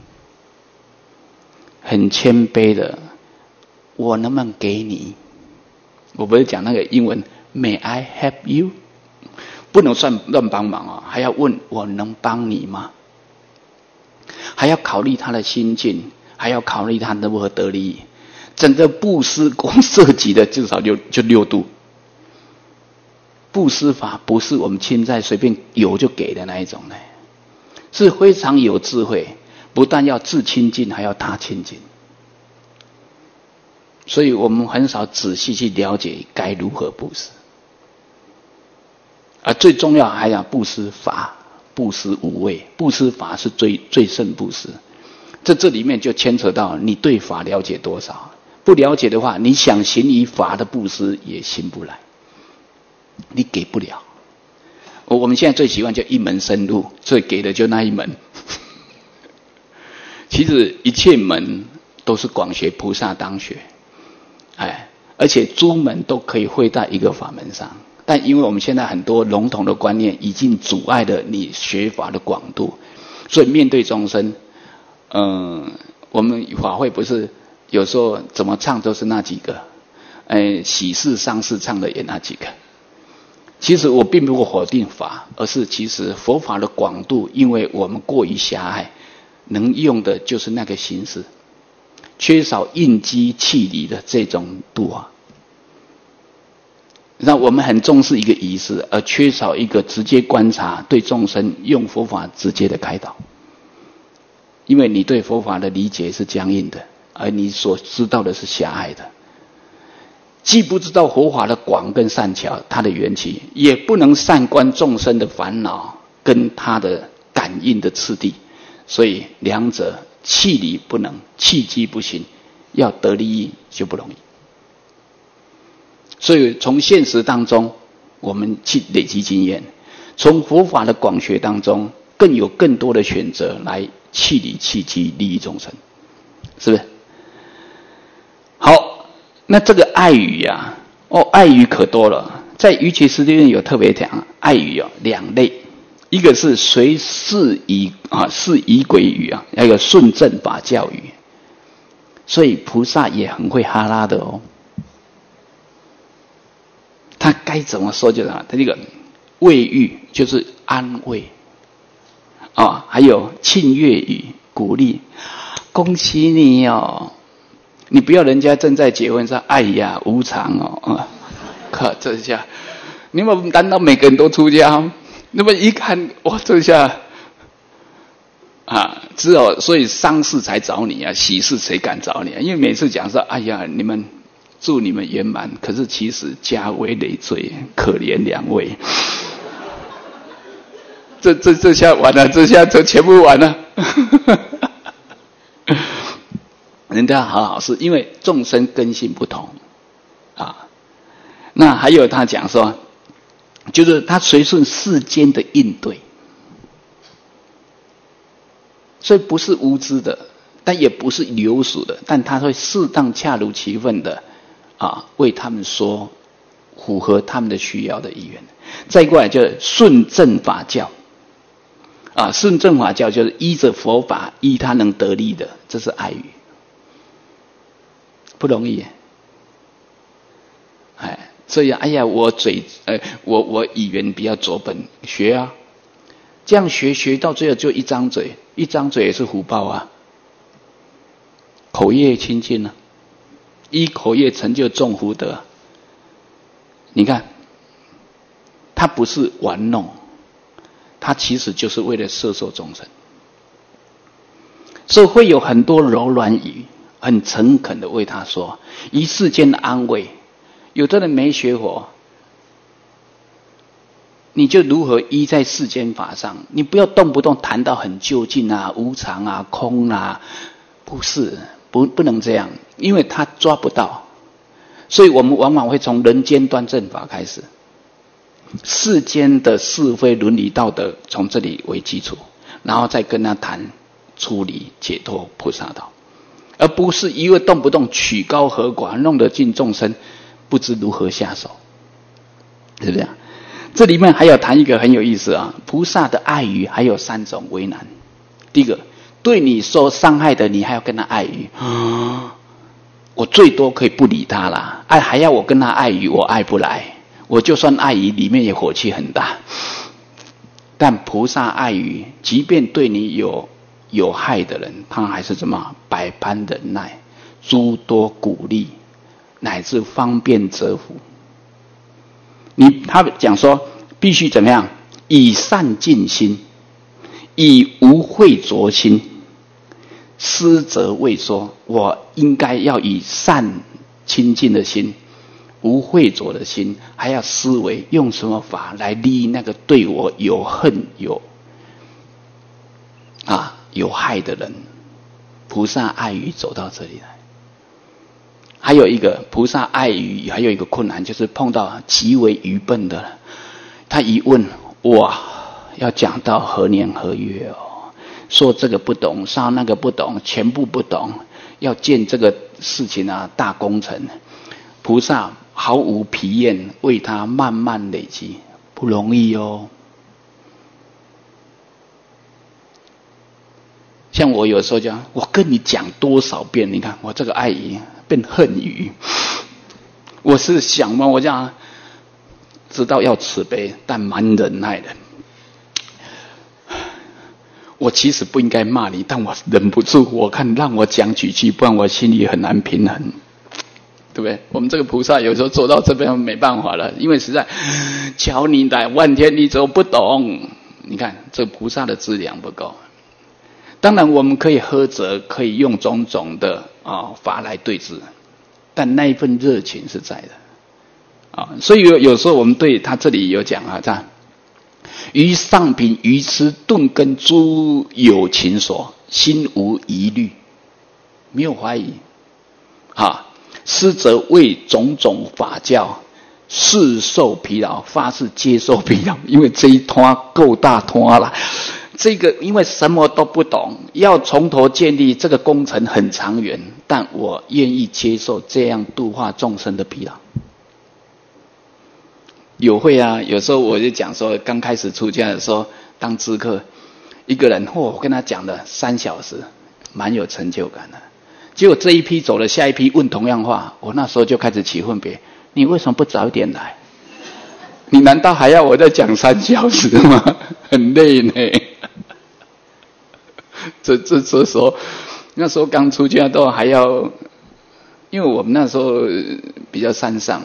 很谦卑的，我能不能给你？我不是讲那个英文 May I help you？ 不能算乱帮忙啊，还要问我能帮你吗？还要考虑他的心境，还要考虑他如何得利益。整个布施光涉及的至少就6度。布施法不是我们现在随便有就给的那一种呢，是非常有智慧，不但要自清净，还要他清净。所以我们很少仔细去了解该如何布施，而最重要还要布施法，布施无畏，布施法是最胜布施。这里面就牵扯到你对法了解多少，不了解的话，你想行以法的布施也行不来，你给不了。我们现在最喜欢就一门深入，所以给的就那一门。其实一切门都是广学菩萨当学，而且诸门都可以汇在一个法门上，但因为我们现在很多笼统的观念已经阻碍了你学法的广度，所以面对众生，我们法会不是有时候怎么唱都是那几个，喜事丧事唱的也那几个。其实我并不否定法，而是其实佛法的广度，因为我们过于狭隘，能用的就是那个形式，缺少应机气理的这种度啊。那我们很重视一个仪式，而缺少一个直接观察对众生用佛法直接的开导。因为你对佛法的理解是僵硬的，而你所知道的是狭隘的，既不知道佛法的广跟善巧它的缘起，也不能善观众生的烦恼跟它的感应的次第，所以两者气理不能，气机不行， 要得利益就不容易。所以从现实当中我们去累积经验，从佛法的广学当中更有更多的选择来弃理弃机利益众生，是不是？好，那这个爱语啊，爱语可多了，在瑜伽师里面有特别讲，爱语有两类，一个是随事仪事仪轨语啊，还有顺正法教语。所以菩萨也很会哈拉的哦，他该怎么说就怎么。他这个慰喻就是安慰还有庆悦语鼓励，恭喜你哦，你不要人家正在结婚说哎呀无常哦靠，这下你们难道每个人都出家？那么一看哇，这下只有所以丧事才找你啊，喜事谁敢找你啊？因为每次讲说哎呀你们祝你们圆满，可是其实家为累赘，可怜两位。这下完了，这下就全部完了。人家好好是因为众生根性不同那还有他讲说，就是他随顺世间的应对，所以不是无知的，但也不是流俗的，但他会适当恰如其分的为他们说符合他们的需要的意愿。再过来就是顺正法教顺正法教就是依着佛法，依他能得利的，这是爱语，不容易所以哎呀我语言比较拙笨，学这样学到最后就一张嘴，一张嘴也是福报口业清净依口业成就众福德。你看他不是玩弄，他其实就是为了摄受众生，所以会有很多柔软语，很诚恳的为他说，以世间的安慰。有的人没学佛，你就如何依在世间法上，你不要动不动谈到很究竟无常空不是，不能这样，因为他抓不到。所以我们往往会从人间端正法开始，世间的是非伦理道德从这里为基础，然后再跟他谈出离解脱菩萨道，而不是因为动不动曲高和寡，弄得尽众生不知如何下手，是不是这里面还有谈一个很有意思菩萨的爱语还有3种为难。第一个，对你受伤害的你还要跟他爱语我最多可以不理他啦，还要我跟他爱语，我爱不来，我就算爱语里面也火气很大。但菩萨爱语，即便对你有害的人，他还是怎么百般忍耐，诸多鼓励，乃至方便折服。他讲说必须怎么样，以善尽心，以无秽浊心。师则未说，我应该要以善清净的心，无秽浊的心，还要思维用什么法来利益那个对我有恨有害的人。菩萨爱语走到这里来。还有一个菩萨爱语还有一个困难，就是碰到极为愚笨的人，他一问，哇，要讲到何年何月说这个不懂，说那个不懂，全部不懂，要建这个事情大工程，菩萨毫无疲厌，为他慢慢累积，不容易像我有时候讲，我跟你讲多少遍，你看我这个爱语变恨语。我是想嘛，我这样知道要慈悲，但蛮忍耐的。我其实不应该骂你，但我忍不住，我看让我讲几句，不然我心里很难平衡，对不对？我们这个菩萨有时候走到这边没办法了，因为实在瞧你来万天你走不懂，你看这菩萨的质量不够。当然我们可以呵责，可以用种种的法来对治，但那一份热情是在的所以有时候我们对他这里有讲这样，于上品愚痴顿根诸有情所，心无疑虑，没有怀疑， 师则为种种法教，是受疲劳，发是接受疲劳，因为这一摊够大摊了。这个因为什么都不懂，要从头建立这个工程很长远，但我愿意接受这样度化众生的疲劳。有会啊，有时候我就讲说，刚开始出家的时候当知客，一个人我跟他讲了3小时，蛮有成就感的。结果这一批走了，下一批问同样话，我那时候就开始起分别，你为什么不早一点来？你难道还要我再讲3小时吗？很累呢。这时候，那时候刚出家都还要，因为我们那时候比较山上，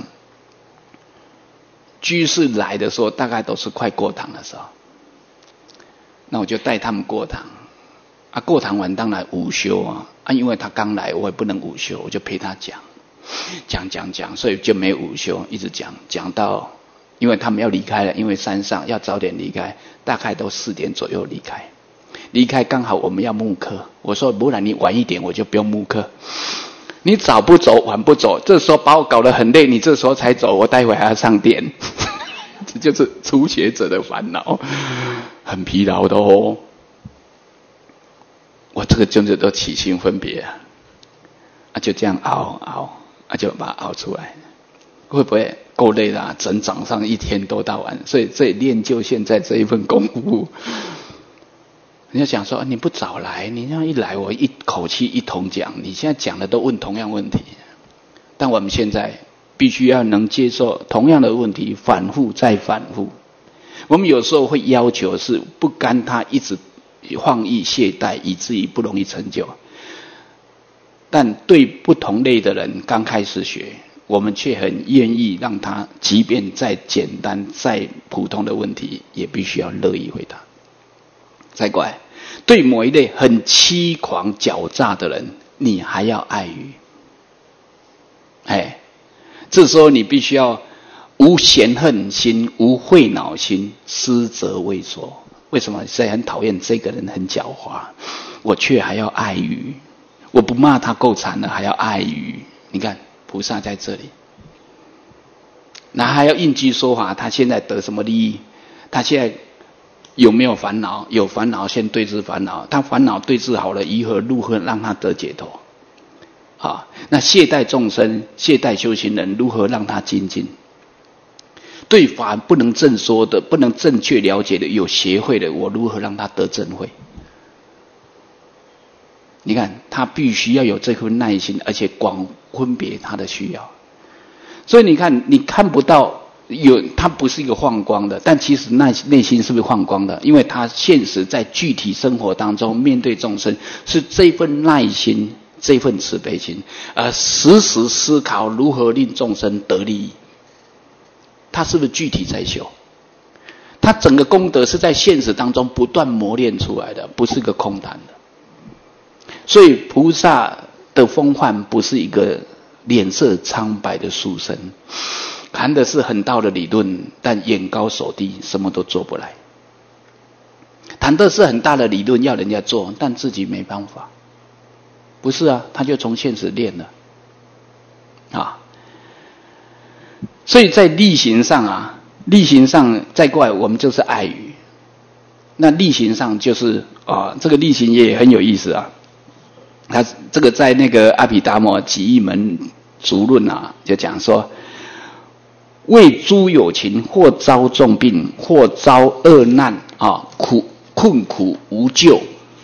居士来的时候大概都是快过堂的时候，那我就带他们过堂。过堂完当然午休因为他刚来，我也不能午休，我就陪他讲，所以就没午休，一直讲到，因为他们要离开了，因为山上要早点离开，大概都4点左右离开。离开刚好我们要慕课，我说不然你晚一点我就不用慕课，你早不走晚不走，这时候把我搞得很累，你这时候才走，我待会还要上殿。这就是初学者的烦恼，很疲劳的哦。我这个真的都起心分别就这样熬就把它熬出来，会不会够累啦？整早上一天都到晚，所以这练就现在这一份功夫。人家讲说你不早来，你这样一来我一口气一同讲，你现在讲的都问同样问题，但我们现在必须要能接受同样的问题反复再反复。我们有时候会要求是不甘他一直放逸懈怠，以至于不容易成就，但对不同类的人刚开始学，我们却很愿意让他即便再简单再普通的问题也必须要乐意回答。再过来，对某一类很欺狂狡诈的人，你还要爱语。这时候你必须要无嫌恨心，无慧恼心，师则未说。为什么？谁很讨厌这个人很狡猾，我却还要爱语。我不骂他够惨了，还要爱语。你看菩萨在这里，那还要应机说法，他现在得什么利益？他现在有没有烦恼？有烦恼先对治烦恼，他烦恼对治好了，如何让他得解脱？那懈怠众生、懈怠修行人，如何让他精进？对法不能正说的、不能正确了解的、有邪慧的，我如何让他得正慧？你看，他必须要有这份耐心，而且广分别他的需要。所以你看，你看不到他不是一个放光的，但其实内心是不是放光的？因为他现实在具体生活当中面对众生，是这份耐心、这份慈悲心，时时思考如何令众生得利益。他是不是具体在修？他整个功德是在现实当中不断磨练出来的，不是个空谈的。所以菩萨的风范不是一个脸色苍白的书生，谈的是很道的理论，但眼高手低，什么都做不来。谈的是很大的理论，要人家做，但自己没办法。不是他就从现实练了所以在力行上再过来，我们就是爱语。那力行上就是这个力行也很有意思他这个在那个阿毗达摩集义门足论就讲说，为诸有情，或遭重病，或遭恶难困苦无救，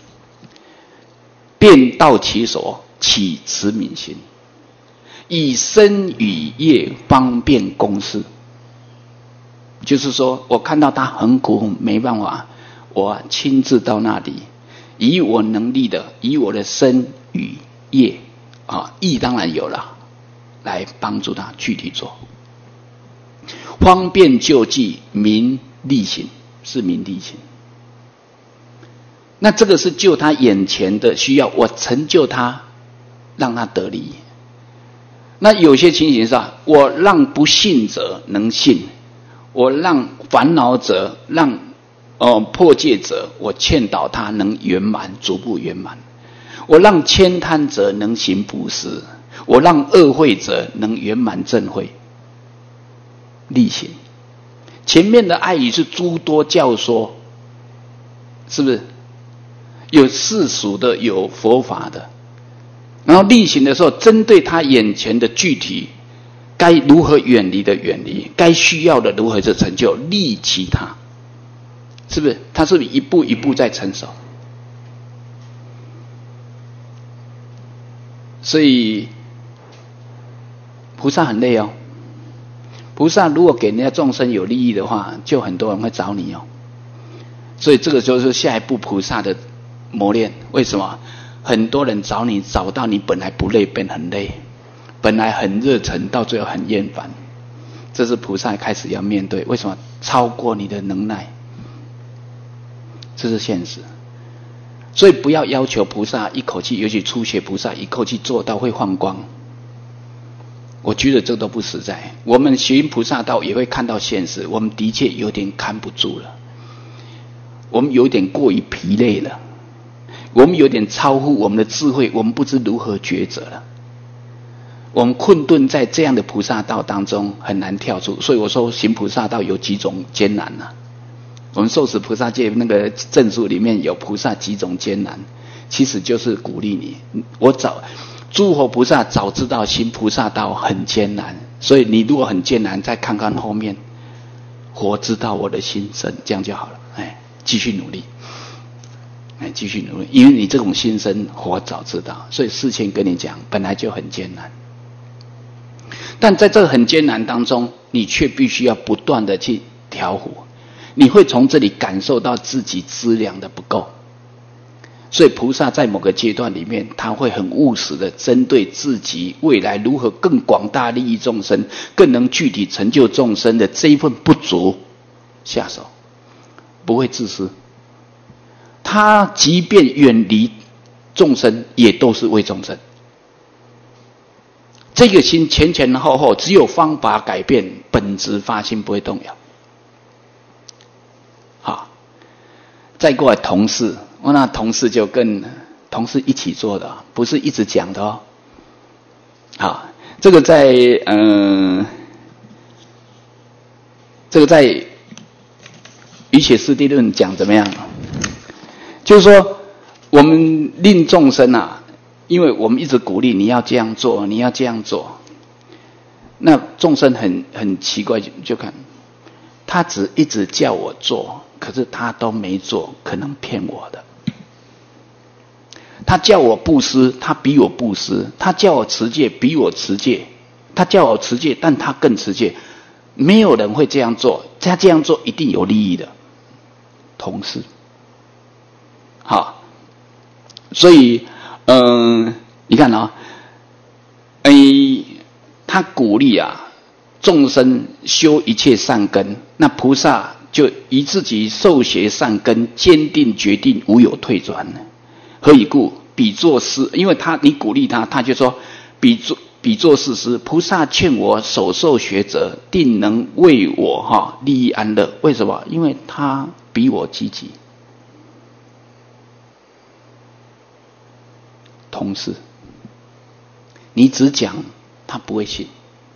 便到其所，起慈悯心，以身语业方便公事。就是说我看到他很苦没办法，我亲自到那里，以我能力的，以我的身语业意当然有了，来帮助他具体做，方便救济，明力行，是明力行。那这个是救他眼前的需要，我成就他，让他得利益。那有些情形上，我让不信者能信，我让烦恼者，让破戒者，我劝导他能圆满，逐步圆满。我让悭贪者能行布施， 我让恶慧者能圆满正慧，力行。前面的爱语是诸多教说，是不是？有世俗的，有佛法的。然后力行的时候，针对他眼前的具体，该如何远离的远离，该需要的如何去成就，利其他，是不是？他是不是一步一步在成熟？所以菩萨很累哦。菩萨如果给人家众生有利益的话，就很多人会找你哦。所以这个就是下一步菩萨的磨练。为什么？很多人找你，找到你本来不累变很累，本来很热忱，到最后很厌烦。这是菩萨开始要面对。为什么？超过你的能耐，这是现实。所以不要要求菩萨一口气，尤其初学菩萨一口气做到会放光。我觉得这都不实在。我们行菩萨道也会看到现实，我们的确有点看不住了，我们有点过于疲累了，我们有点超乎我们的智慧，我们不知如何抉择了。我们困顿在这样的菩萨道当中，很难跳出。所以我说行菩萨道有几种艰难啊。我们受持菩萨戒那个证书里面有菩萨几种艰难，其实就是鼓励你。诸佛菩萨早知道行菩萨道很艰难，所以你如果很艰难，再看看后面，佛知道我的心声，这样就好了。继续努力，继续努力，因为你这种心声，佛早知道，所以事先跟你讲，本来就很艰难。但在这个很艰难当中，你却必须要不断的去调和，你会从这里感受到自己资粮的不够。所以菩萨在某个阶段里面，他会很务实的针对自己未来如何更广大利益众生，更能具体成就众生的这一份不足下手，不会自私。他即便远离众生，也都是为众生。这个心前前后后，只有方法改变，本质发心不会动摇。好，再过来同事，那同事就跟同事一起做的，不是一直讲的哦。好，这个在瑜伽师地论讲怎么样？就是说，我们令众生啊，因为我们一直鼓励你要这样做，你要这样做，那众生很奇怪，就看他只一直叫我做，可是他都没做，可能骗我的。他叫我布施，他比我布施；他叫我持戒，比我持戒；他叫我持戒，但他更持戒。没有人会这样做，他这样做一定有利益的。同事，好，所以你看啊，他鼓励啊众生修一切善根，那菩萨就以自己受学善根，坚定决定，无有退转。何以故？比作师，因为你鼓励他，他就说比作是师。菩萨劝我所受学者，定能为我利益安乐。为什么？因为他比我积极。同事，你只讲他不会信。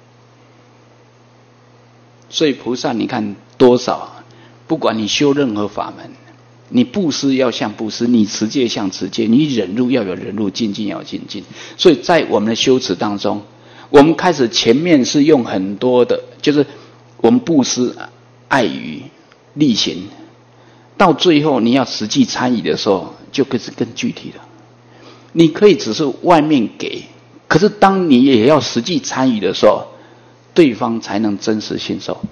所以菩萨你看多少，不管你修任何法门，你布施要像布施，你持戒像持戒，你忍辱要有忍辱，精进要有精进。所以在我们的修持当中，我们开始前面是用很多的，就是我们布施、爱语、力行，到最后你要实际参与的时候，就更具体了。你可以只是外面给，可是当你也要实际参与的时候，对方才能真实信受。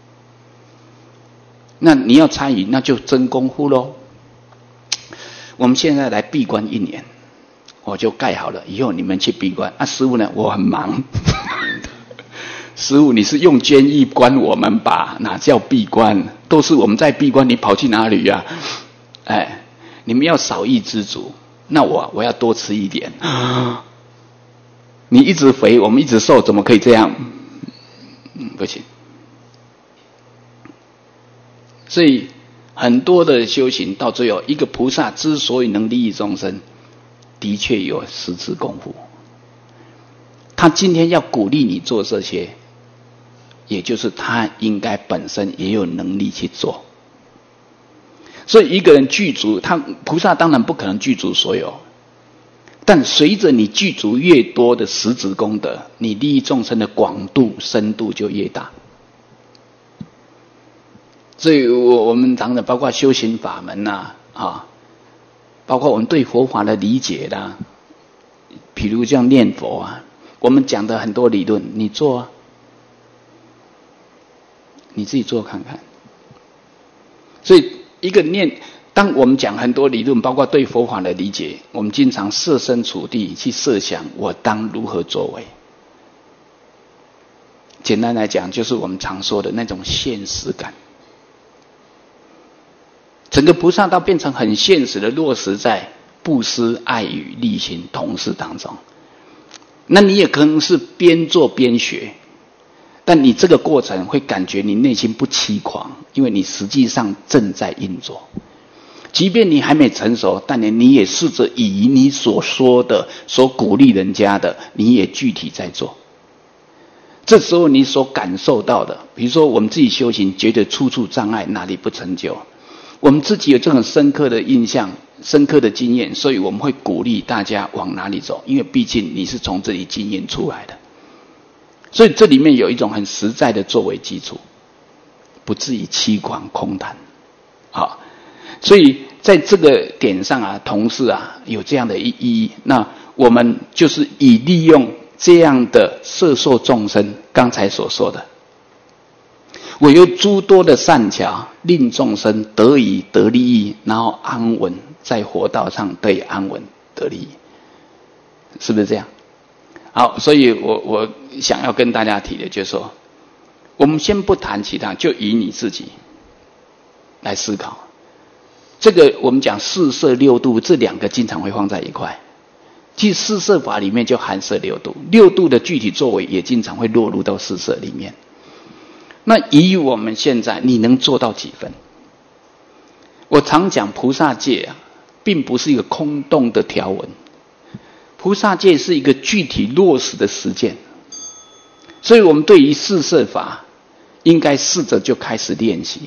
那你要参与，那就真功夫咯。我们现在来闭关1年，我就盖好了，以后你们去闭关啊。师父呢，我很忙。师父，你是用坚毅关我们吧？哪叫闭关？都是我们在闭关，你跑去哪里呀？你们要少欲知足，那我要多吃一点。你一直肥，我们一直瘦，怎么可以这样？不行。所以很多的修行到最后，一个菩萨之所以能利益众生，的确有实质功夫。 他今天要鼓励你做这些，也就是他应该本身也有能力去做。所以一个人具足，菩萨当然不可能具足所有，但随着你具足越多的实质功德，你利益众生的广度深度就越大。所以我们常常包括修行法门包括我们对佛法的理解啦，比如这样念佛我们讲的很多理论，你做你自己做看看。所以当我们讲很多理论，包括对佛法的理解，我们经常设身处地去设想我当如何作为。简单来讲，就是我们常说的那种现实感。整个菩萨道变成很现实的落实在布施、爱语、利行同事当中。那你也可能是边做边学，但你这个过程会感觉你内心不凄狂，因为你实际上正在运作。即便你还没成熟，但你也试着以你所说的、所鼓励人家的，你也具体在做。这时候你所感受到的，比如说我们自己修行，觉得处处障碍，哪里不成就，我们自己有这种深刻的印象、深刻的经验，所以我们会鼓励大家往哪里走，因为毕竟你是从这里经验出来的。所以这里面有一种很实在的作为基础，不至于凄狂空谈。所以在这个点上同事有这样的意义。那我们就是以利用这样的摄受众生，刚才所说的，我有诸多的善巧，令众生得以得利益，然后安稳在活道上得以安稳得利益，是不是这样？好，所以我想要跟大家提的就是说，我们先不谈其他，就以你自己来思考。这个我们讲四摄六度，这两个经常会放在一块。其实四摄法里面就含摄六度，六度的具体作为也经常会落入到四摄里面。那以我们现在，你能做到几分？我常讲菩萨戒并不是一个空洞的条文，菩萨戒是一个具体落实的实践。所以我们对于四摄法，应该试着就开始练习，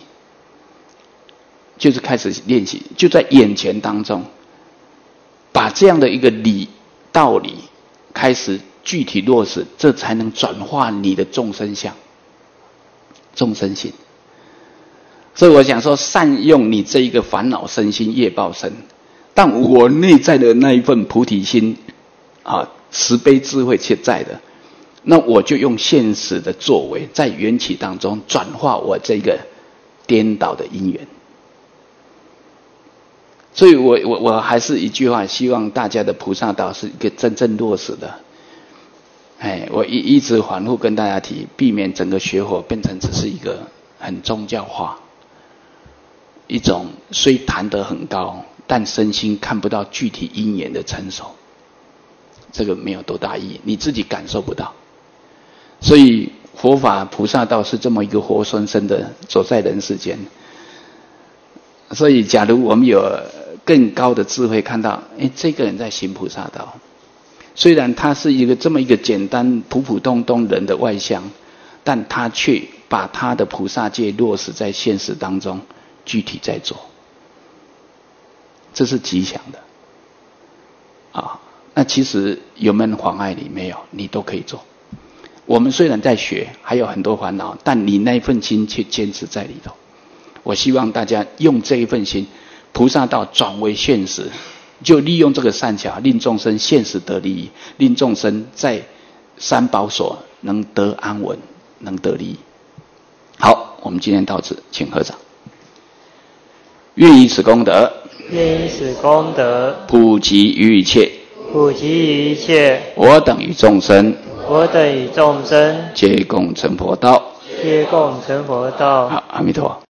就是开始练习，就在眼前当中，把这样的一个道理开始具体落实，这才能转化你的众生相、众生心。所以我想说，善用你这一个烦恼身心业报身，但我内在的那一份菩提心慈悲智慧却在的，那我就用现实的作为，在缘起当中转化我这个颠倒的因缘。所以我还是一句话，希望大家的菩萨道是一个真正落实的。我一直反复跟大家提，避免整个学佛变成只是一个很宗教化，一种虽谈得很高，但身心看不到具体因缘的成熟，这个没有多大意义，你自己感受不到。所以佛法菩萨道是这么一个活生生的走在人世间。所以假如我们有更高的智慧，看到这个人在行菩萨道，虽然他是这么一个简单普普通通人的外相，但他却把他的菩萨戒落实在现实当中，具体在做，这是吉祥的那其实有没有妨碍你？没有，你都可以做。我们虽然在学，还有很多烦恼，但你那份心却坚持在里头。我希望大家用这一份心，菩萨道转为现实，就利用这个善巧，令众生现实得利益，令众生在三宝所能得安稳，能得利益。好，我们今天到此，请合掌。愿以此功德， 愿以此功德普及于一切， 普及于一切， 我等与众生， 我等与众生， 皆共成佛道， 皆共成佛道。 好，阿弥陀佛。